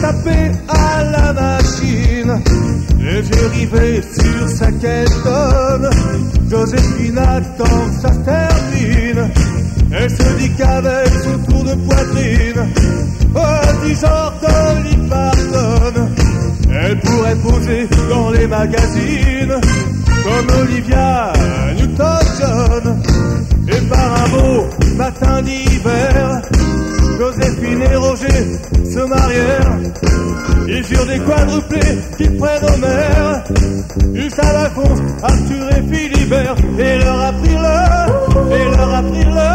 échappé à la machine. Et j'ai rivé sur sa questonne. Joséphine attend que ça se termine. Elle se dit qu'avec son tour de poitrine, du genre Dolly Parton, elle pourrait poser dans les magazines comme Olivia Newton-John. Et par un beau matin d'hiver, Joséphine et Roger se marièrent. Ils eurent des quadruplés qui prennent Homère, Gustave Alphonse, Arthur et Philibert, et leur apprirent le